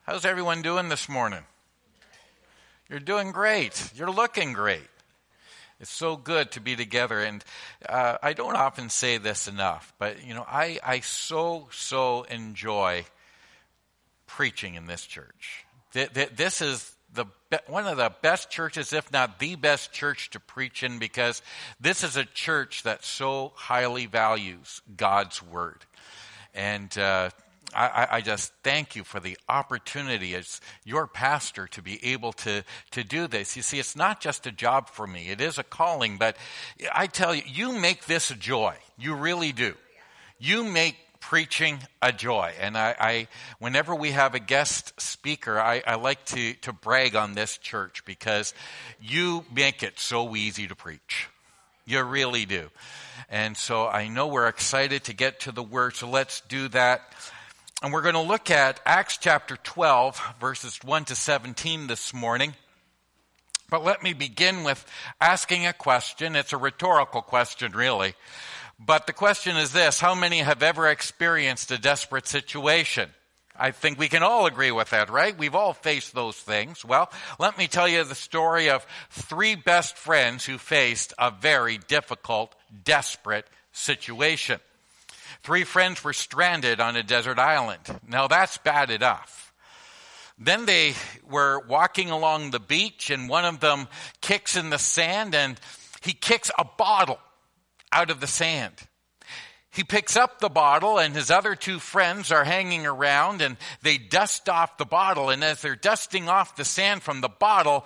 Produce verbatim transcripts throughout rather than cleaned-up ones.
How's everyone doing this morning? You're doing great. You're looking great. It's so good to be together. And uh, I don't often say this enough, but, you know, I, I so, so enjoy preaching in this church. Th- th- this is the be- one of the best churches, if not the best church to preach in, because this is a church that so highly values God's Word. And uh I, I just thank you for the opportunity as your pastor to be able to, to do this. You see, it's not just a job for me. It is a calling, but I tell you, you make this a joy. You really do. You make preaching a joy. And I, I whenever we have a guest speaker, I, I like to, to brag on this church because you make it so easy to preach. You really do. And so I know we're excited to get to the Word, so let's do that. And we're going to look at Acts chapter twelve, verses one to seventeen this morning. But let me begin with asking a question. It's a rhetorical question, really. But the question is this: how many have ever experienced a desperate situation? I think we can all agree with that, right? We've all faced those things. Well, let me tell you the story of three best friends who faced a very difficult, desperate situation. Three friends were stranded on a desert island. Now that's bad enough. Then they were walking along the beach, and one of them kicks in the sand, and he kicks a bottle out of the sand. He picks up the bottle, and his other two friends are hanging around, and they dust off the bottle. And as they're dusting off the sand from the bottle,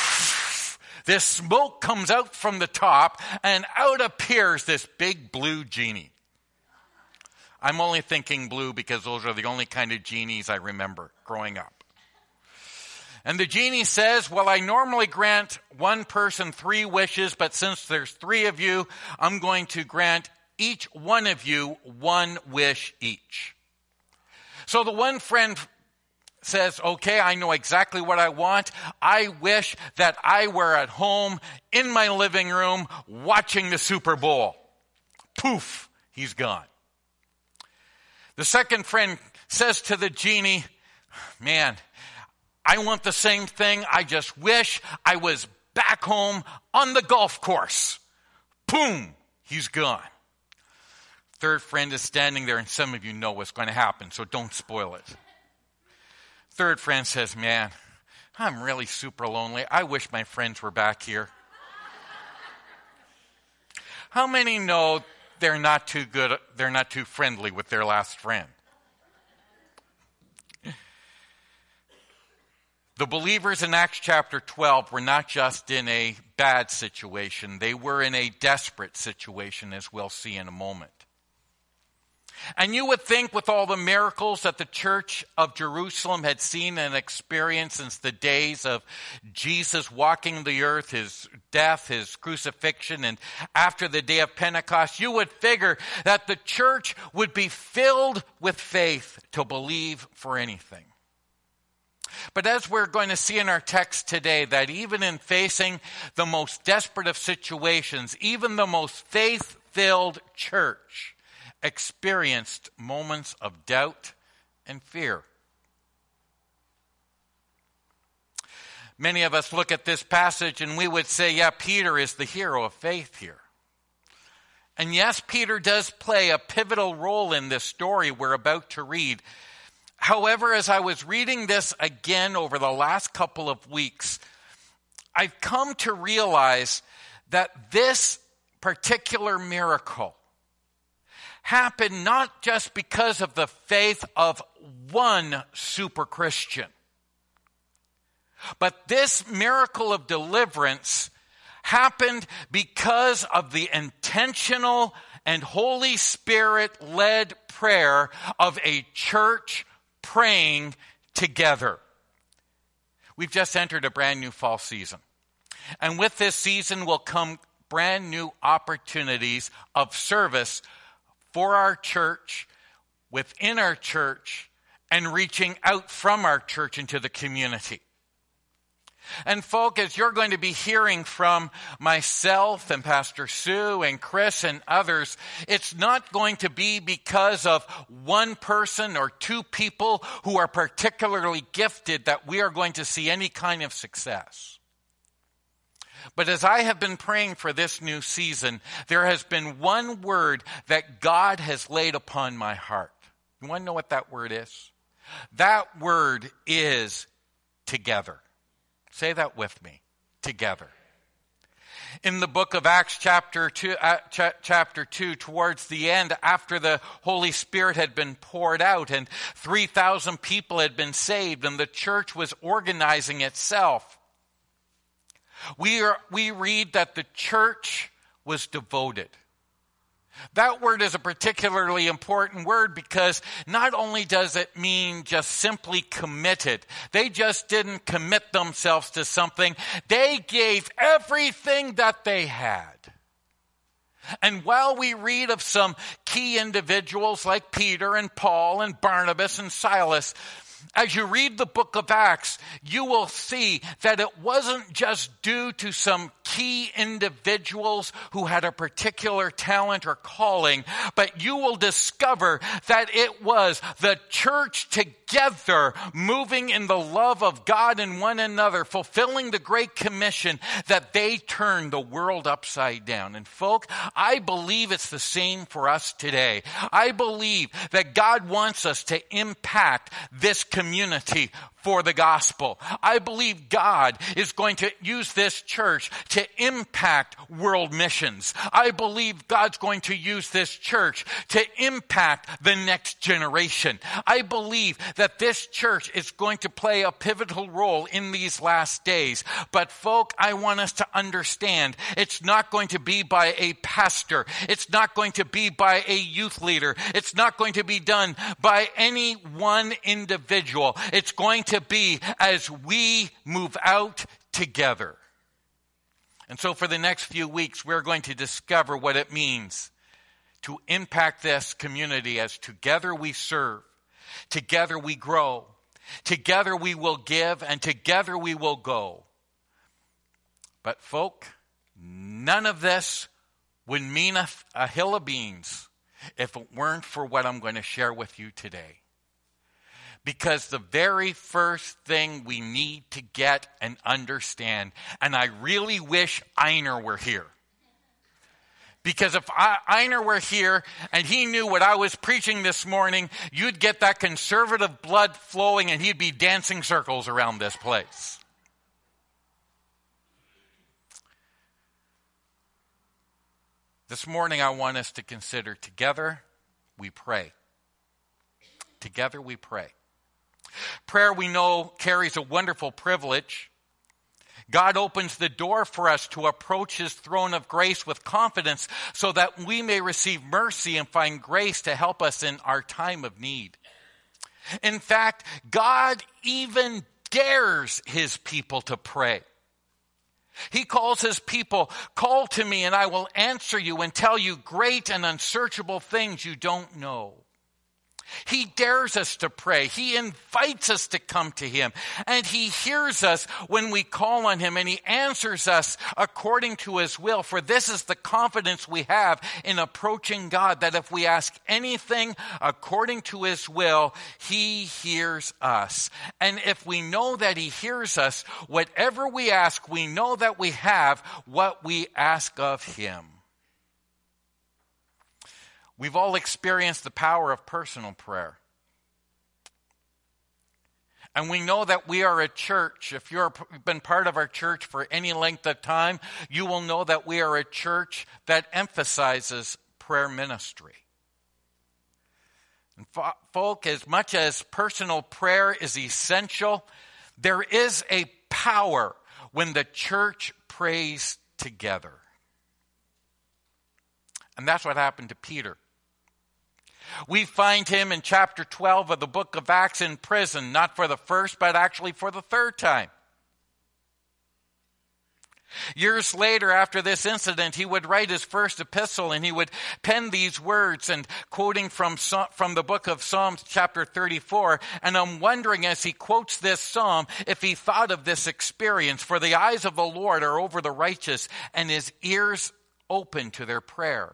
this smoke comes out from the top, and out appears this big blue genie. I'm only thinking blue because those are the only kind of genies I remember growing up. And the genie says, well, I normally grant one person three wishes, but since there's three of you, I'm going to grant each one of you one wish each. So the one friend says, okay, I know exactly what I want. I wish that I were at home in my living room watching the Super Bowl. Poof, he's gone. The second friend says to the genie, man, I want the same thing. I just wish I was back home on the golf course. Boom, he's gone. Third friend is standing there, and some of you know what's going to happen, so don't spoil it. Third friend says, man, I'm really super lonely. I wish my friends were back here. How many know they're not too good, they're not too friendly with their last friend? The believers in Acts chapter twelve were not just in a bad situation. They were in a desperate situation, as we'll see in a moment. And you would think with all the miracles that the church of Jerusalem had seen and experienced since the days of Jesus walking the earth, his death, his crucifixion, and after the day of Pentecost, you would figure that the church would be filled with faith to believe for anything. But as we're going to see in our text today, that even in facing the most desperate of situations, even the most faith-filled church experienced moments of doubt and fear. Many of us look at this passage and we would say, yeah, Peter is the hero of faith here. And yes, Peter does play a pivotal role in this story we're about to read. However, as I was reading this again over the last couple of weeks, I've come to realize that this particular miracle happened not just because of the faith of one super Christian, but this miracle of deliverance happened because of the intentional and Holy Spirit-led prayer of a church praying together. We've just entered a brand new fall season. And with this season will come brand new opportunities of service for our church, within our church, and reaching out from our church into the community. And folk, as you're going to be hearing from myself and Pastor Sue and Chris and others, it's not going to be because of one person or two people who are particularly gifted that we are going to see any kind of success. But as I have been praying for this new season, there has been one word that God has laid upon my heart. You want to know what that word is? That word is together. Say that with me. Together. In the book of Acts chapter two, uh, ch- chapter two, towards the end, after the Holy Spirit had been poured out and three thousand people had been saved and the church was organizing itself, we are, we read that the church was devoted. That word is a particularly important word because not only does it mean just simply committed. They just didn't commit themselves to something. They gave everything that they had. And while we read of some key individuals like Peter and Paul and Barnabas and Silas, as you read the book of Acts, you will see that it wasn't just due to some key individuals who had a particular talent or calling, but you will discover that it was the church together moving in the love of God and one another, fulfilling the Great Commission, that they turned the world upside down. And folk, I believe it's the same for us today. I believe that God wants us to impact this community for the gospel. I believe God is going to use this church to impact world missions. I believe God's going to use this church to impact the next generation. I believe that this church is going to play a pivotal role in these last days. But folk, I want us to understand it's not going to be by a pastor. It's not going to be by a youth leader. It's not going to be done by any one individual. It's going to be as we move out together. And so for the next few weeks, we're going to discover what it means to impact this community as together we serve, together we grow, together we will give, and together we will go. But folk, none of this would mean a, a hill of beans if it weren't for what I'm going to share with you today. Because the very first thing we need to get and understand, and I really wish Einer were here. Because if I, Einer were here and he knew what I was preaching this morning, you'd get that conservative blood flowing and he'd be dancing circles around this place. This morning I want us to consider together we pray. Together we pray. Prayer, we know, carries a wonderful privilege. God opens the door for us to approach his throne of grace with confidence so that we may receive mercy and find grace to help us in our time of need. In fact, God even dares his people to pray. He calls his people, "Call to me and I will answer you and tell you great and unsearchable things you don't know." He dares us to pray. He invites us to come to him. And he hears us when we call on him. And he answers us according to his will. For this is the confidence we have in approaching God, that if we ask anything according to his will, he hears us. And if we know that he hears us, whatever we ask, we know that we have what we ask of him. We've all experienced the power of personal prayer. And we know that we are a church. If you've been part of our church for any length of time, you will know that we are a church that emphasizes prayer ministry. And folk, as much as personal prayer is essential, there is a power when the church prays together. And that's what happened to Peter. We find him in chapter twelve of the book of Acts in prison, not for the first, but actually for the third time. Years later, after this incident, he would write his first epistle, and he would pen these words, and quoting from, from the book of Psalms chapter thirty-four. And I'm wondering, as he quotes this psalm, if he thought of this experience. For the eyes of the Lord are over the righteous, and his ears open to their prayer.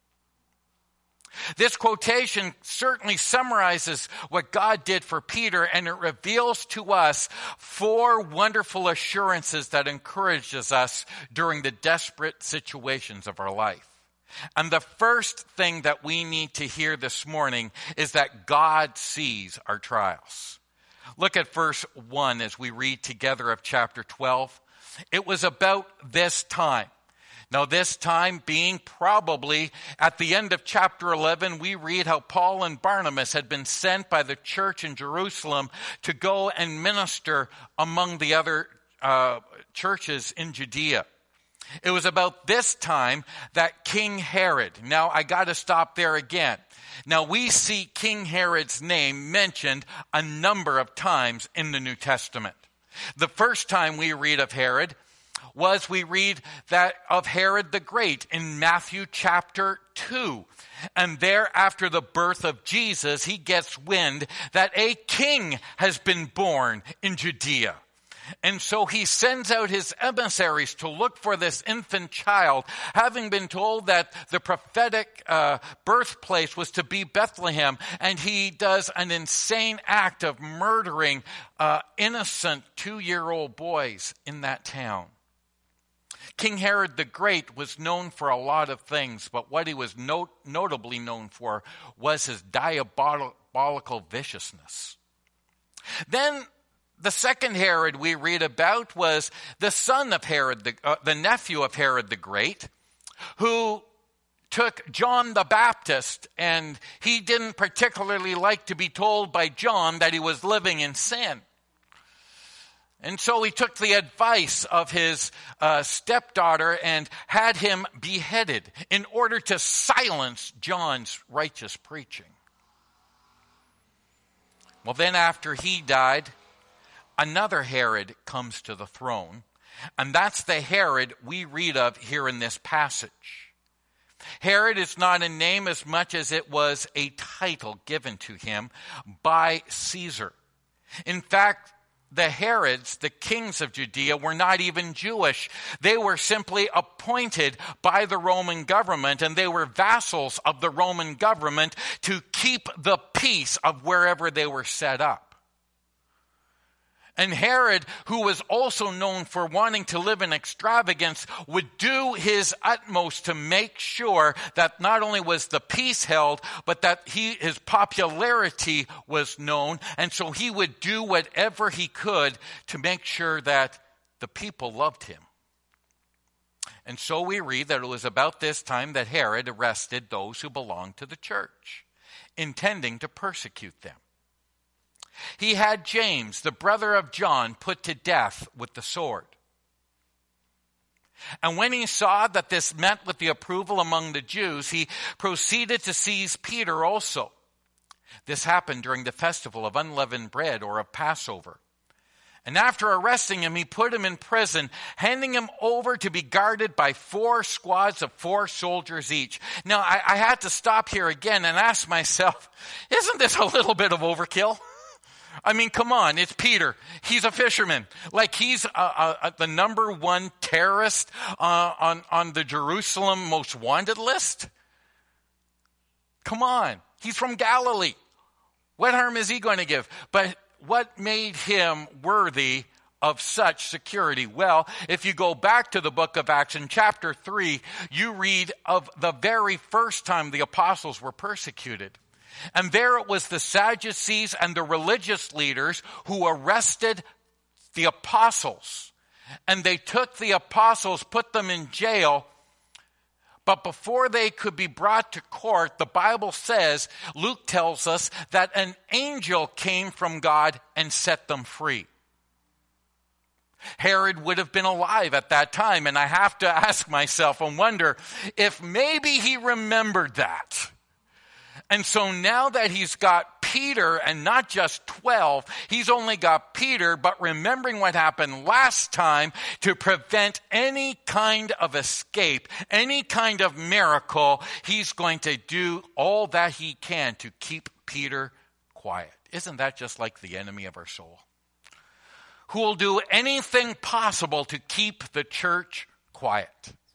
This quotation certainly summarizes what God did for Peter, and it reveals to us four wonderful assurances that encourages us during the desperate situations of our life. And the first thing that we need to hear this morning is that God sees our trials. Look at verse one as we read together of chapter twelve. It was about this time. Now, this time being probably at the end of chapter eleven, we read how Paul and Barnabas had been sent by the church in Jerusalem to go and minister among the other uh, churches in Judea. It was about this time that King Herod, now I got to stop there again. Now, we see King Herod's name mentioned a number of times in the New Testament. The first time we read of Herod was we read that of Herod the Great in Matthew chapter two. And there, after the birth of Jesus, he gets wind that a king has been born in Judea. And so he sends out his emissaries to look for this infant child, having been told that the prophetic uh, birthplace was to be Bethlehem. And he does an insane act of murdering uh, innocent two-year-old boys in that town. King Herod the Great was known for a lot of things, but what he was not- notably known for was his diabolical viciousness. Then the second Herod we read about was the son of Herod, the, uh, the nephew of Herod the Great, who took John the Baptist, and he didn't particularly like to be told by John that he was living in sin. And so he took the advice of his uh, stepdaughter and had him beheaded in order to silence John's righteous preaching. Well, then after he died, another Herod comes to the throne, and that's the Herod we read of here in this passage. Herod is not a name as much as it was a title given to him by Caesar. In fact, the Herods, the kings of Judea, were not even Jewish. They were simply appointed by the Roman government, and they were vassals of the Roman government to keep the peace of wherever they were set up. And Herod, who was also known for wanting to live in extravagance, would do his utmost to make sure that not only was the peace held, but that he, his popularity was known. And so he would do whatever he could to make sure that the people loved him. And so we read that it was about this time that Herod arrested those who belonged to the church, intending to persecute them. He had James, the brother of John, put to death with the sword. And when he saw that this met with the approval among the Jews, he proceeded to seize Peter also. This happened during the festival of unleavened bread, or of Passover. And after arresting him, he put him in prison, handing him over to be guarded by four squads of four soldiers each. Now, I, I had to stop here again and ask myself, isn't this a little bit of overkill? I mean, come on, it's Peter. He's a fisherman. Like, he's uh, uh, the number one terrorist uh, on, on the Jerusalem most wanted list. Come on, he's from Galilee. What harm is he going to give? But what made him worthy of such security? Well, if you go back to the book of Acts in chapter three, you read of the very first time the apostles were persecuted. And there it was the Sadducees and the religious leaders who arrested the apostles. And they took the apostles, put them in jail. But before they could be brought to court, the Bible says, Luke tells us, that an angel came from God and set them free. Herod would have been alive at that time. And I have to ask myself and wonder if maybe he remembered that. And so now that he's got Peter, and not just twelve. He's only got Peter, but remembering what happened last time, to prevent any kind of escape, any kind of miracle, he's going to do all that he can to keep Peter quiet. Isn't that just like the enemy of our soul? Who will do anything possible to keep the church quiet.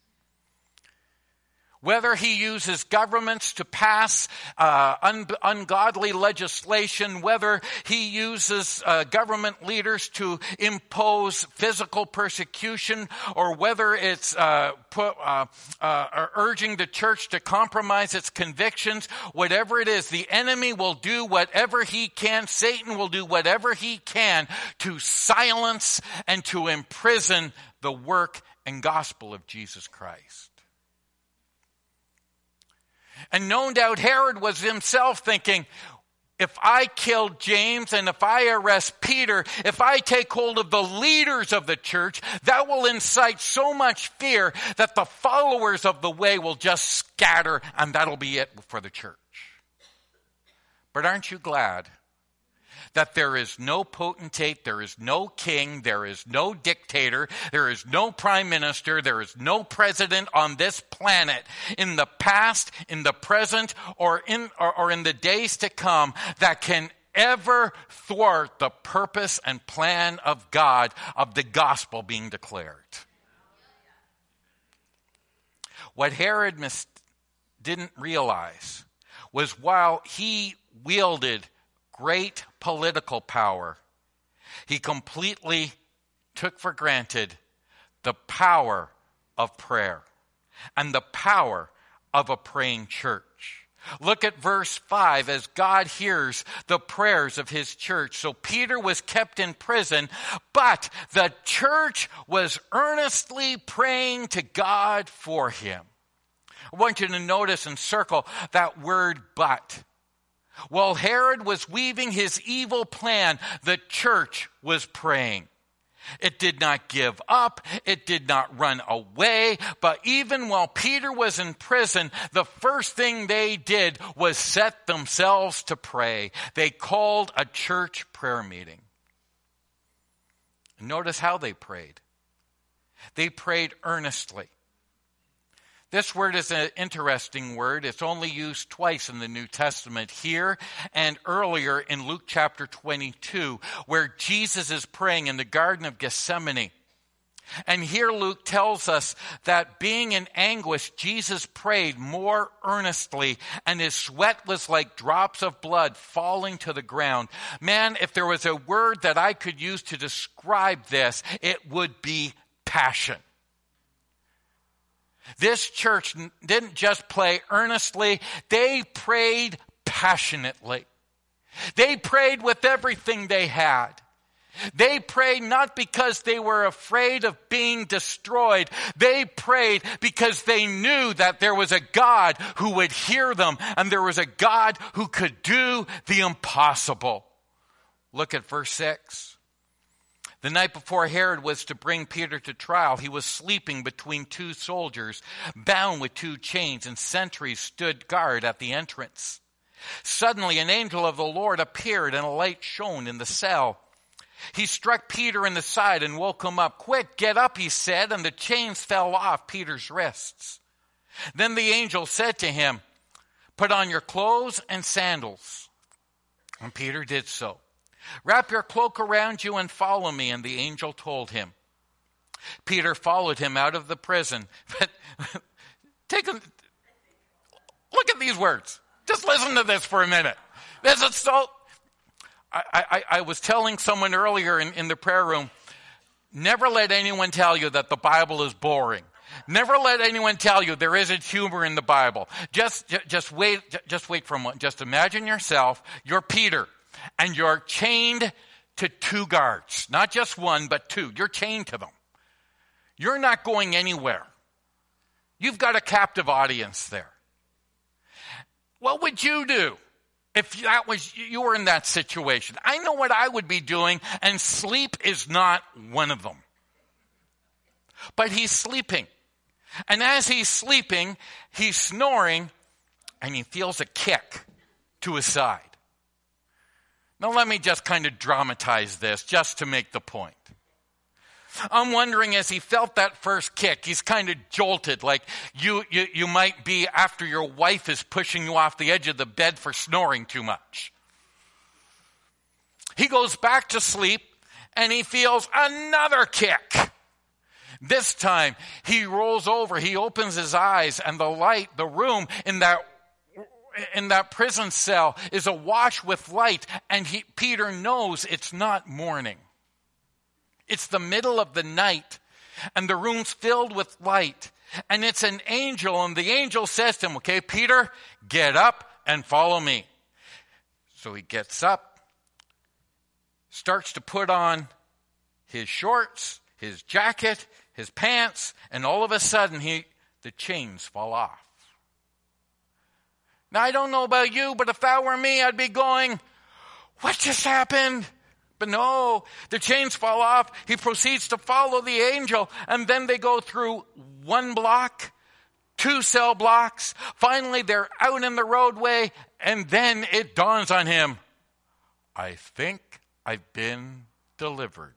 Whether he uses governments to pass uh, un- ungodly legislation, whether he uses uh, government leaders to impose physical persecution, or whether it's uh, put, uh, uh, urging the church to compromise its convictions, whatever it is, the enemy will do whatever he can, Satan will do whatever he can to silence and to imprison the work and gospel of Jesus Christ. And no doubt Herod was himself thinking, if I kill James and if I arrest Peter, if I take hold of the leaders of the church, that will incite so much fear that the followers of the way will just scatter, and that'll be it for the church. But aren't you glad that there is no potentate, there is no king, there is no dictator, there is no prime minister, there is no president on this planet in the past, in the present, or in or, or in the days to come that can ever thwart the purpose and plan of God, of the gospel being declared. What Herod mis- didn't realize was while he wielded great political power, he completely took for granted the power of prayer and the power of a praying church. Look at verse five as God hears the prayers of his church. So Peter was kept in prison, but the church was earnestly praying to God for him. I want you to notice and circle that word but. While Herod was weaving his evil plan, the church was praying. It did not give up. It did not run away. But even while Peter was in prison, the first thing they did was set themselves to pray. They called a church prayer meeting. Notice how they prayed. They prayed earnestly. This word is an interesting word. It's only used twice in the New Testament, here and earlier in Luke chapter twenty-two, where Jesus is praying in the Garden of Gethsemane. And here Luke tells us that being in anguish, Jesus prayed more earnestly, and his sweat was like drops of blood falling to the ground. Man, if there was a word that I could use to describe this, it would be passion. This church didn't just pray earnestly, they prayed passionately. They prayed with everything they had. They prayed not because they were afraid of being destroyed. They prayed because they knew that there was a God who would hear them, and there was a God who could do the impossible. Look at verse six. The night before Herod was to bring Peter to trial, he was sleeping between two soldiers, bound with two chains, and sentries stood guard at the entrance. Suddenly an angel of the Lord appeared, and a light shone in the cell. He struck Peter in the side and woke him up. "Quick, get up," he said, and the chains fell off Peter's wrists. Then the angel said to him, "Put on your clothes and sandals." And Peter did so. "Wrap your cloak around you and follow me," and the angel told him. Peter followed him out of the prison. But take a look at these words. Just listen to this for a minute. This is so... I, I, I was telling someone earlier in, in the prayer room, never let anyone tell you that the Bible is boring. Never let anyone tell you there isn't humor in the Bible. Just, just wait, just wait for a moment. Just imagine yourself, you're Peter, and you're chained to two guards. Not just one, but two. You're chained to them. You're not going anywhere. You've got a captive audience there. What would you do if that was you were in that situation? I know what I would be doing, and sleep is not one of them. But he's sleeping. And as he's sleeping, he's snoring, and he feels a kick to his side. Now let me just kind of dramatize this just to make the point. I'm wondering, as he felt that first kick, he's kind of jolted, like you, you, you might be after your wife is pushing you off the edge of the bed for snoring too much. He goes back to sleep and he feels another kick. This time he rolls over, he opens his eyes, and the light, the room in that in that prison cell is awash with light, and he, Peter knows it's not morning. It's the middle of the night, and the room's filled with light. And it's an angel, and the angel says to him, okay, Peter, get up and follow me. So he gets up, starts to put on his shorts, his jacket, his pants, and all of a sudden, he the chains fall off. Now, I don't know about you, but if that were me, I'd be going, what just happened? But no, the chains fall off. He proceeds to follow the angel, and then they go through one block, two cell blocks. Finally, they're out in the roadway, and then it dawns on him, I think I've been delivered.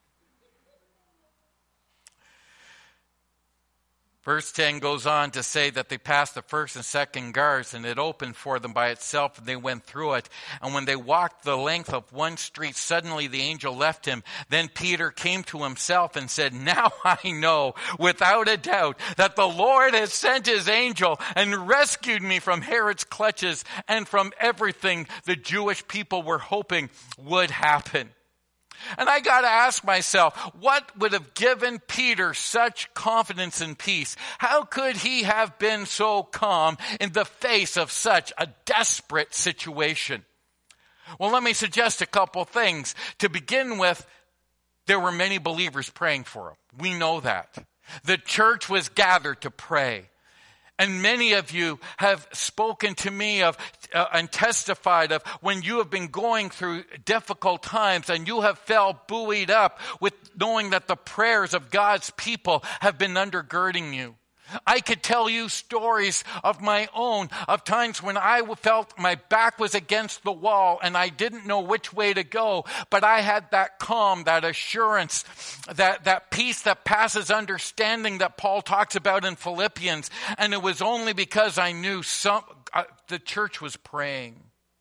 Verse ten goes on to say that they passed the first and second guards, and it opened for them by itself, and they went through it. And when they walked the length of one street, suddenly the angel left him. Then Peter came to himself and said, now I know without a doubt that the Lord has sent his angel and rescued me from Herod's clutches and from everything the Jewish people were hoping would happen. And I got to ask myself, what would have given Peter such confidence and peace? How could he have been so calm in the face of such a desperate situation? Well, let me suggest a couple things. To begin with, there were many believers praying for him. We know that. The church was gathered to pray. And many of you have spoken to me of uh, and testified of when you have been going through difficult times and you have felt buoyed up with knowing that the prayers of God's people have been undergirding you. I could tell you stories of my own, of times when I felt my back was against the wall and I didn't know which way to go, but I had that calm, that assurance, that, that peace that passes understanding that Paul talks about in Philippians. And it was only because I knew some, uh, the church was praying.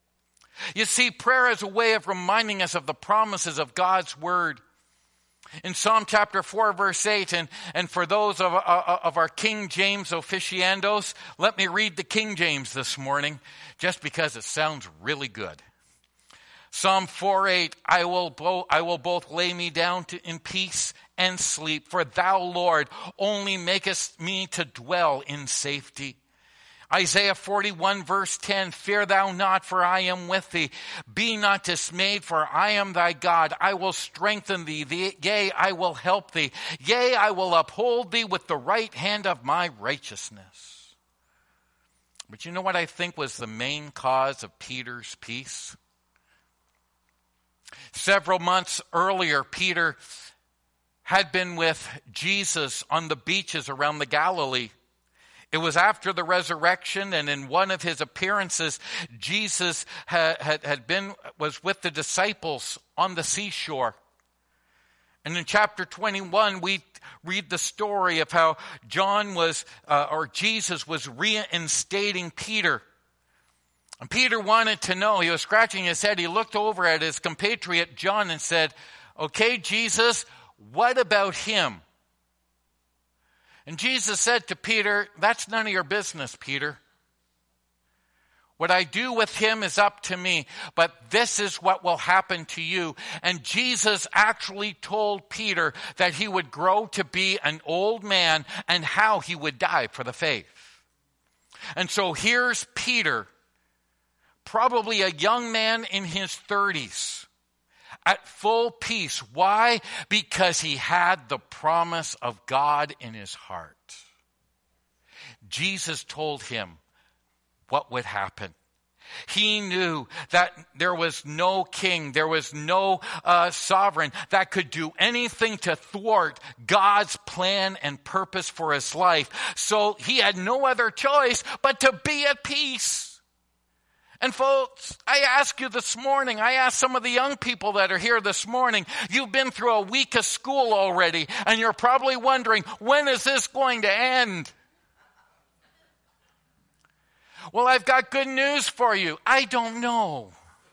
You see, prayer is a way of reminding us of the promises of God's word. In Psalm chapter four, verse eight, and, and for those of, uh, of our King James aficionados, let me read the King James this morning, just because it sounds really good. Psalm four eight, I will, bo- I will both lay me down to, in peace and sleep, for thou, Lord, only makest me to dwell in safety. Isaiah forty-one verse ten, fear thou not, for I am with thee. Be not dismayed, for I am thy God. I will strengthen thee. Yea, I will help thee. Yea, I will uphold thee with the right hand of my righteousness. But you know what I think was the main cause of Peter's peace? Several months earlier, Peter had been with Jesus on the beaches around the Galilee. It was after the resurrection, and in one of his appearances, Jesus had, had, had been, was with the disciples on the seashore. And in chapter twenty-one, we read the story of how John was, uh, or Jesus was reinstating Peter. And Peter wanted to know, he was scratching his head, he looked over at his compatriot John and said, okay, Jesus, what about him? And Jesus said to Peter, that's none of your business, Peter. What I do with him is up to me, but this is what will happen to you. And Jesus actually told Peter that he would grow to be an old man and how he would die for the faith. And so here's Peter, probably a young man in his thirties, at full peace. Why? Because he had the promise of God in his heart. Jesus told him what would happen. He knew that there was no king, there was no uh, sovereign that could do anything to thwart God's plan and purpose for his life. So he had no other choice but to be at peace. And folks, I ask you this morning, I ask some of the young people that are here this morning, you've been through a week of school already, and you're probably wondering, when is this going to end? Well, I've got good news for you. I don't know.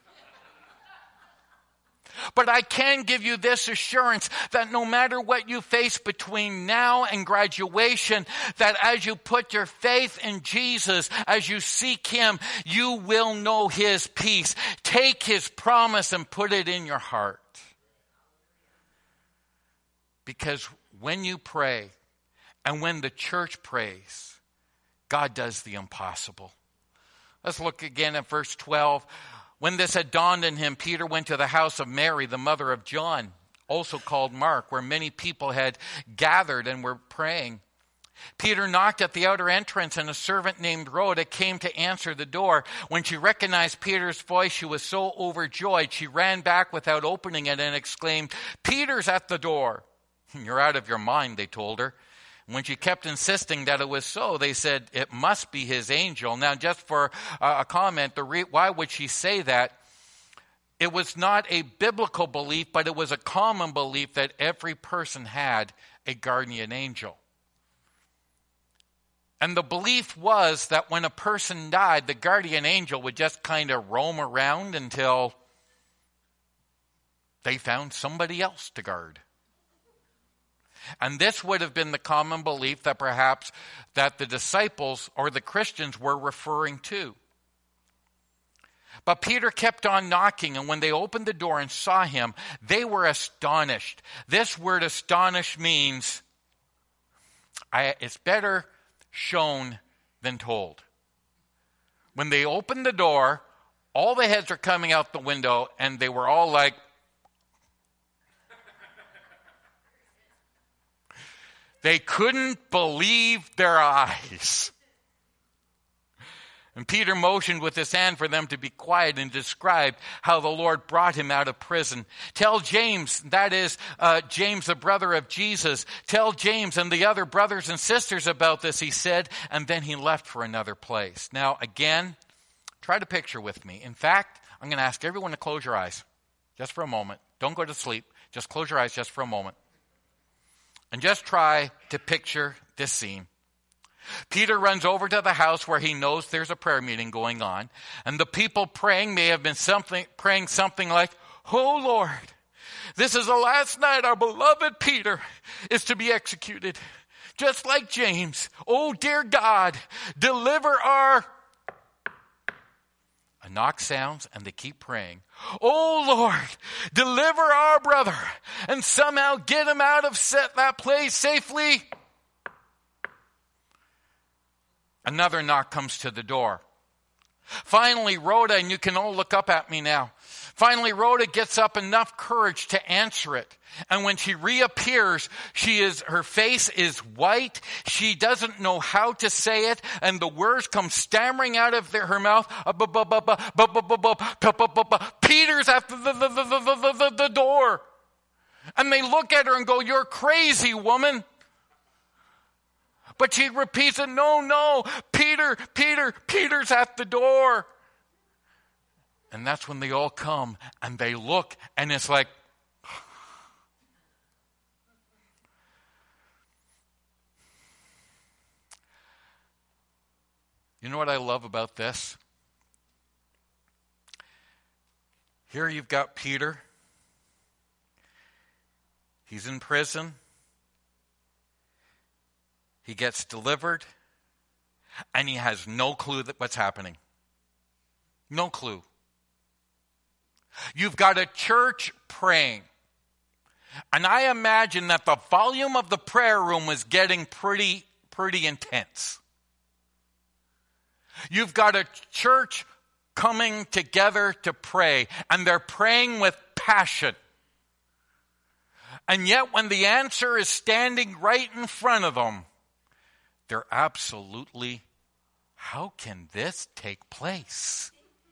But I can give you this assurance that no matter what you face between now and graduation, that as you put your faith in Jesus, as you seek Him, you will know His peace. Take His promise and put it in your heart. Because when you pray and when the church prays, God does the impossible. Let's look again at verse twelve. When this had dawned on him, Peter went to the house of Mary, the mother of John, also called Mark, where many people had gathered and were praying. Peter knocked at the outer entrance, and a servant named Rhoda came to answer the door. When she recognized Peter's voice, she was so overjoyed, she ran back without opening it and exclaimed, "Peter's at the door." "You're out of your mind," they told her. When she kept insisting that it was so, they said, "It must be his angel." Now, just for uh, a comment, the re- why would she say that? It was not a biblical belief, but it was a common belief that every person had a guardian angel. And the belief was that when a person died, the guardian angel would just kind of roam around until they found somebody else to guard. And this would have been the common belief that perhaps that the disciples or the Christians were referring to. But Peter kept on knocking, and when they opened the door and saw him, they were astonished. This word astonish means I, it's better shown than told. When they opened the door, all the heads are coming out the window, and they were all like, they couldn't believe their eyes. And Peter motioned with his hand for them to be quiet and described how the Lord brought him out of prison. "Tell James," that is uh, James, the brother of Jesus, "tell James and the other brothers and sisters about this," he said, and then he left for another place. Now, again, try to picture with me. In fact, I'm going to ask everyone to close your eyes just for a moment. Don't go to sleep. Just close your eyes just for a moment. And just try to picture this scene. Peter runs over to the house where he knows there's a prayer meeting going on. And the people praying may have been something, praying something like, "Oh Lord, this is the last night our beloved Peter is to be executed. Just like James. Oh dear God, deliver our..." A knock sounds and they keep praying. "Oh Lord, deliver our brother and somehow get him out of set that place safely." Another knock comes to the door. Finally, Rhoda, and you can all look up at me now. Finally, Rhoda gets up enough courage to answer it. And when she reappears, she is, her face is white. She doesn't know how to say it. And the words come stammering out of their, her mouth. "Peter's at the, the, the, the, the, the door." And they look at her and go, "You're crazy, woman." But she repeats it, "No, no, Peter, Peter, Peter's at the door." And that's when they all come and they look and it's like, you know what I love about this? Here you've got Peter. He's in prison. He gets delivered, and he has no clue that what's happening. No clue. You've got a church praying. And I imagine that the volume of the prayer room was getting pretty, pretty intense. You've got a church coming together to pray, and they're praying with passion. And yet when the answer is standing right in front of them, they're absolutely, how can this take place?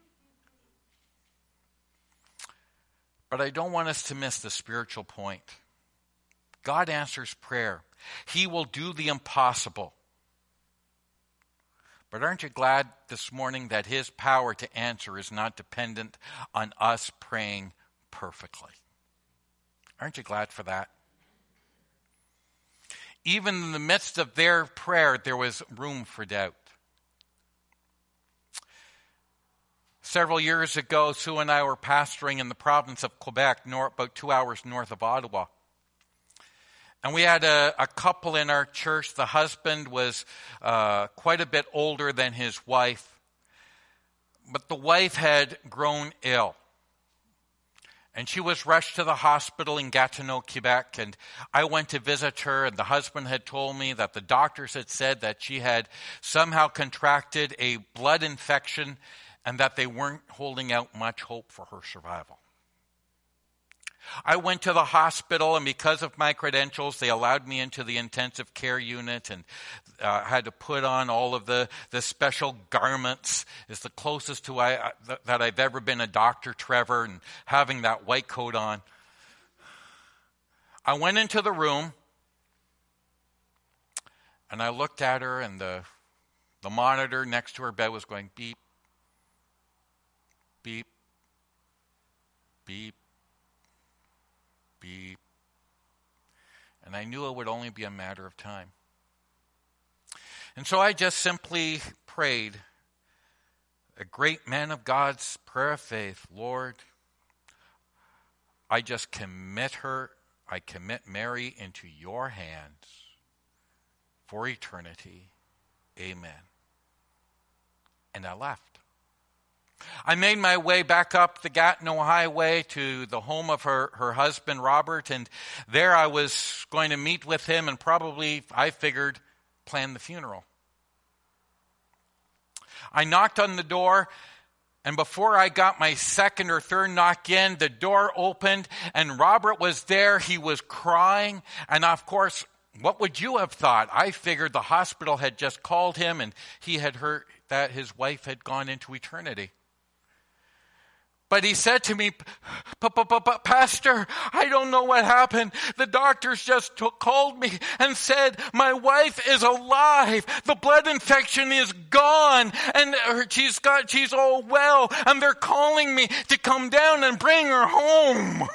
But I don't want us to miss the spiritual point. God answers prayer. He will do the impossible. But aren't you glad this morning that his power to answer is not dependent on us praying perfectly? Aren't you glad for that? Even in the midst of their prayer, there was room for doubt. Several years ago, Sue and I were pastoring in the province of Quebec, north, about two hours north of Ottawa. And we had a, a couple in our church. The husband was uh, quite a bit older than his wife. But the wife had grown ill. And she was rushed to the hospital in Gatineau, Quebec. And I went to visit her, and the husband had told me that the doctors had said that she had somehow contracted a blood infection and that they weren't holding out much hope for her survival. I went to the hospital, and because of my credentials, they allowed me into the intensive care unit and uh, had to put on all of the, the special garments. It's the closest to I, uh, th- that I've ever been a Doctor Trevor, and having that white coat on. I went into the room, and I looked at her, and the, the monitor next to her bed was going beep, beep, beep, beep. And I knew it would only be a matter of time. And so I just simply prayed a great man of God's prayer of faith. Lord, I just commit her, I commit Mary into your hands for eternity. Amen. And I left. I made my way back up the Gatineau Highway to the home of her, her husband, Robert, and there I was going to meet with him and probably, I figured, plan the funeral. I knocked on the door, and before I got my second or third knock in, the door opened, and Robert was there. He was crying, and of course, what would you have thought? I figured the hospital had just called him, and he had heard that his wife had gone into eternity. But he said to me, Pastor, I don't know what happened. The doctors just took, called me and said, my wife is alive. The blood infection is gone. And she's got, she's all well. And they're calling me to come down and bring her home.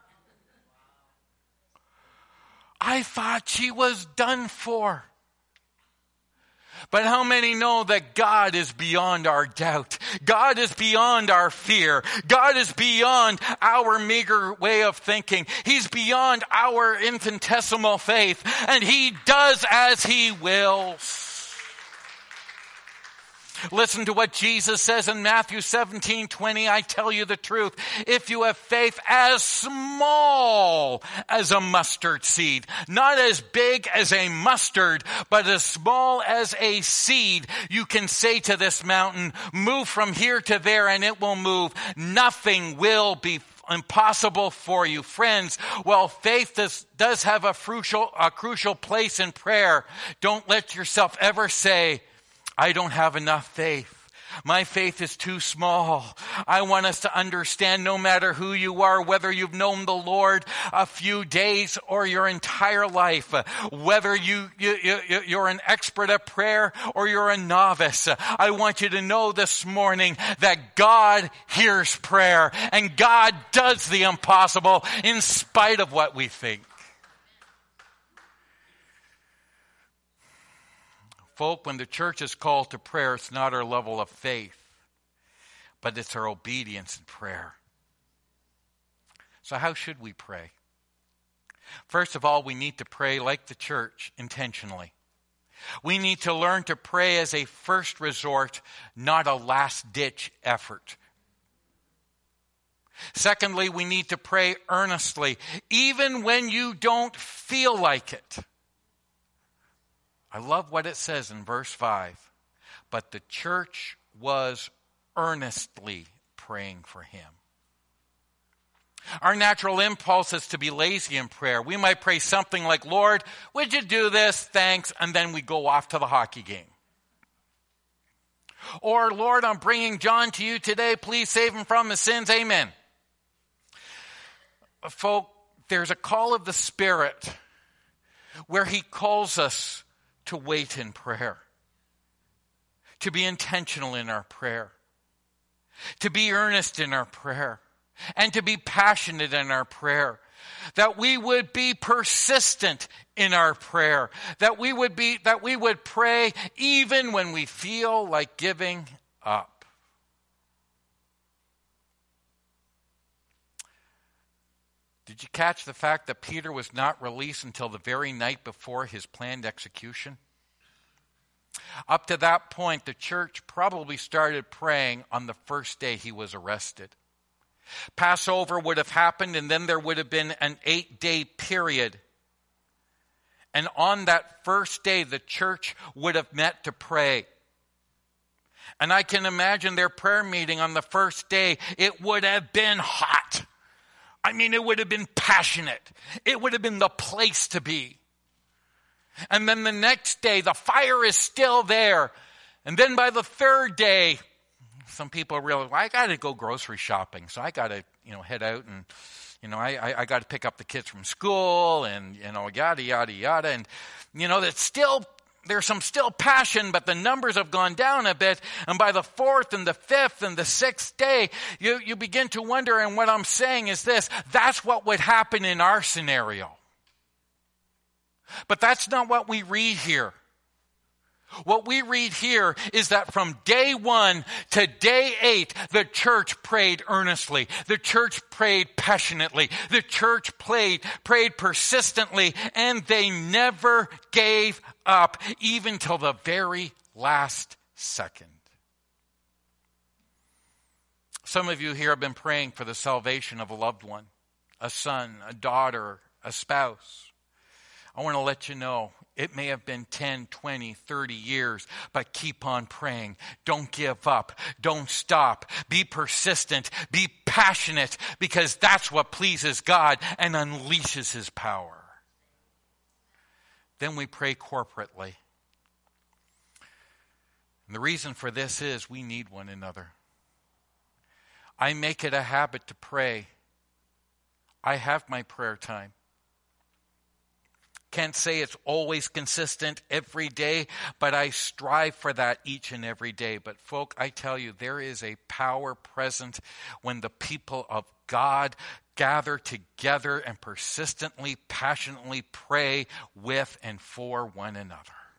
I thought she was done for. But how many know that God is beyond our doubt? God is beyond our fear. God is beyond our meager way of thinking. He's beyond our infinitesimal faith. And He does as He wills. Listen to what Jesus says in Matthew seventeen twenty. I tell you the truth. If you have faith as small as a mustard seed, not as big as a mustard, but as small as a seed, you can say to this mountain, move from here to there, and it will move. Nothing will be impossible for you. Friends, while faith does, does have a crucial, a crucial place in prayer, don't let yourself ever say, I don't have enough faith. My faith is too small. I want us to understand no matter who you are, whether you've known the Lord a few days or your entire life, whether you, you, you, you're an expert at prayer or you're a novice, I want you to know this morning that God hears prayer and God does the impossible in spite of what we think. Folk, when the church is called to prayer, it's not our level of faith, but it's our obedience in prayer. So how should we pray? First of all, we need to pray like the church, intentionally. We need to learn to pray as a first resort, not a last-ditch effort. Secondly, we need to pray earnestly, even when you don't feel like it. I love what it says in verse five. But the church was earnestly praying for him. Our natural impulse is to be lazy in prayer. We might pray something like, Lord, would you do this? Thanks. And then we go off to the hockey game. Or, Lord, I'm bringing John to you today. Please save him from his sins. Amen. Folk, there's a call of the Spirit where he calls us to wait in prayer. to be intentional in our prayer, to be earnest in our prayer, and to be passionate in our prayer. That we would be persistent in our prayer. That we would be, that we would pray even when we feel like giving up. Did you catch the fact that Peter was not released until the very night before his planned execution? Up to that point, the church probably started praying on the first day he was arrested. Passover would have happened, and then there would have been an eight-day period. And on that first day, the church would have met to pray. And I can imagine their prayer meeting on the first day. It would have been hot. I mean, it would have been passionate. It would have been the place to be. And then the next day, the fire is still there. And then by the third day, some people realize, well, I got to go grocery shopping. So I got to, you know, head out and, you know, I, I, I got to pick up the kids from school and, you know, yada, yada, yada. And, you know, that's still, there's some still passion, but the numbers have gone down a bit. And by the fourth and the fifth and the sixth day, you, you begin to wonder. And what I'm saying is this, that's what would happen in our scenario. But that's not what we read here. What we read here is that from day one to day eight, the church prayed earnestly. The church prayed passionately. The church prayed, prayed persistently, and they never gave up, even till the very last second. Some of you here have been praying for the salvation of a loved one, a son, a daughter, a spouse. I want to let you know, it may have been ten, twenty, thirty years, but keep on praying. Don't give up. Don't stop. Be persistent. Be passionate, because that's what pleases God and unleashes His power. Then we pray corporately. And the reason for this is we need one another. I make it a habit to pray. I have my prayer time. Can't say it's always consistent every day, but I strive for that each and every day. But folk, I tell you, there is a power present when the people of God gather together and persistently, passionately pray with and for one another.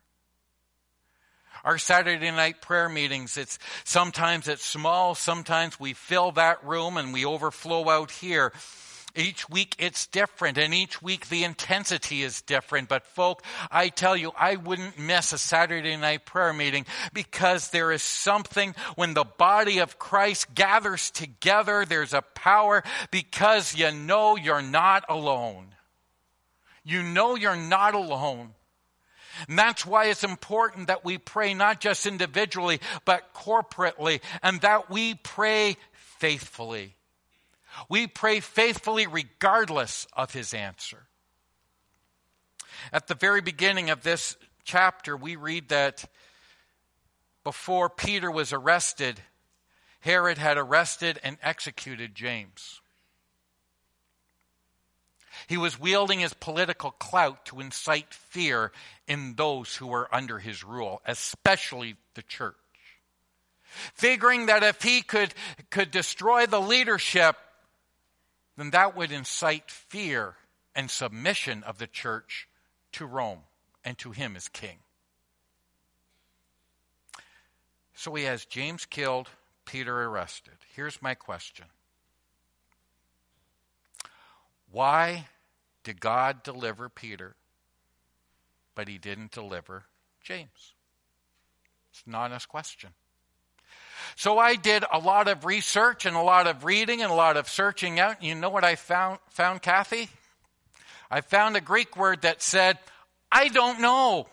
Our Saturday night prayer meetings, it's sometimes it's small, sometimes we fill that room and we overflow out here. Each week it's different, and each week the intensity is different. But folk, I tell you, I wouldn't miss a Saturday night prayer meeting, because there is something when the body of Christ gathers together, there's a power, because you know you're not alone. You know you're not alone. And that's why it's important that we pray not just individually, but corporately, and that we pray faithfully. We pray faithfully regardless of His answer. At the very beginning of this chapter, we read that before Peter was arrested, Herod had arrested and executed James. He was wielding his political clout to incite fear in those who were under his rule, especially the church. Figuring that if he could, could destroy the leadership, then that would incite fear and submission of the church to Rome and to him as king. So he has James killed, Peter arrested. Here's my question. Why did God deliver Peter, but He didn't deliver James? It's an honest question. So I did a lot of research and a lot of reading and a lot of searching out. You know what I found, found, Kathy? I found a Greek word that said, I don't know.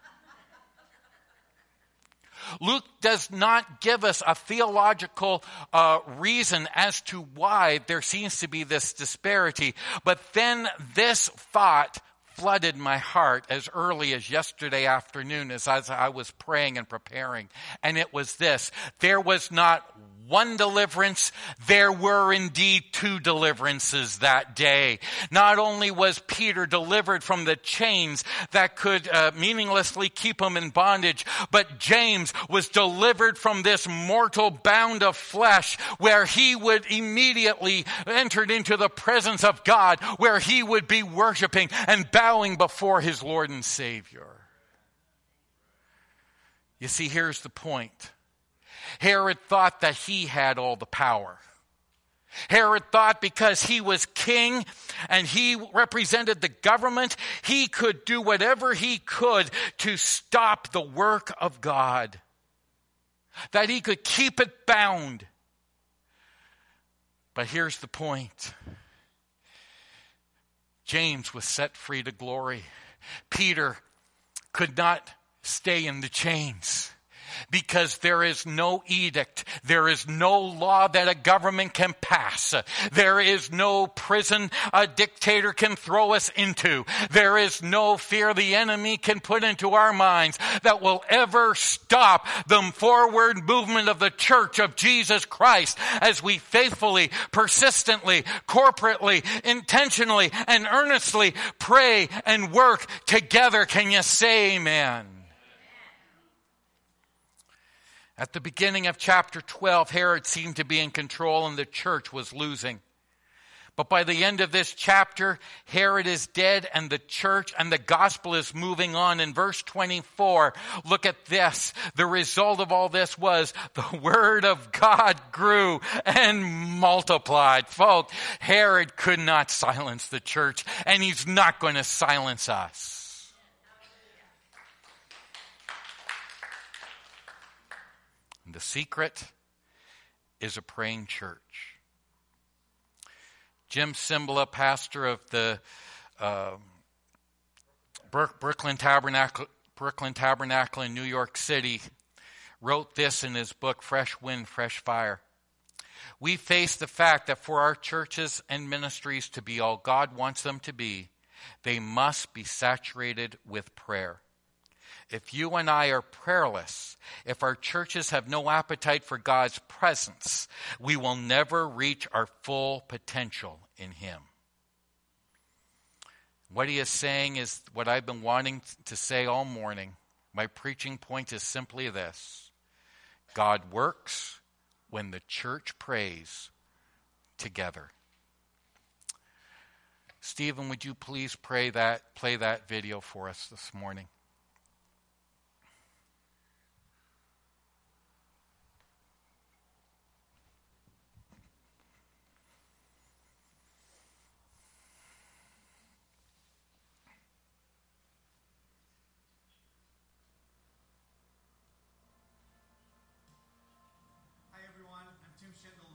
Luke does not give us a theological uh, reason as to why there seems to be this disparity. But then this thought flooded my heart as early as yesterday afternoon as I was praying and preparing. And it was this: there was not one deliverance, there were indeed two deliverances that day. Not only was Peter delivered from the chains that could uh, meaninglessly keep him in bondage, but James was delivered from this mortal bound of flesh, where he would immediately enter into the presence of God, where he would be worshiping and bowing before his Lord and Savior. You see, here's the point. Herod thought that he had all the power. Herod thought because he was king and he represented the government, he could do whatever he could to stop the work of God. That he could keep it bound. But here's the point. James was set free to glory. Peter could not stay in the chains, because there is no edict, there is no law that a government can pass, there is no prison a dictator can throw us into, there is no fear the enemy can put into our minds that will ever stop the forward movement of the church of Jesus Christ as we faithfully, persistently, corporately, intentionally, and earnestly pray and work together. Can you say amen? At the beginning of chapter twelve, Herod seemed to be in control and the church was losing. But by the end of this chapter, Herod is dead and the church and the gospel is moving on. In verse twenty-four, look at this. The result of all this was the word of God grew and multiplied. Folks, Herod could not silence the church, and he's not going to silence us. The secret is a praying church. Jim Cymbala, pastor of the uh, Brooklyn Tabernacle, Brooklyn Tabernacle in New York City, wrote this in his book, Fresh Wind, Fresh Fire. We face the fact that for our churches and ministries to be all God wants them to be, they must be saturated with prayer. If you and I are prayerless, if our churches have no appetite for God's presence, we will never reach our full potential in Him. What he is saying is what I've been wanting to say all morning. My preaching point is simply this. God works when the church prays together. Stephen, would you please pray that, play that video for us this morning? Hi everyone, I'm Tim Schindler.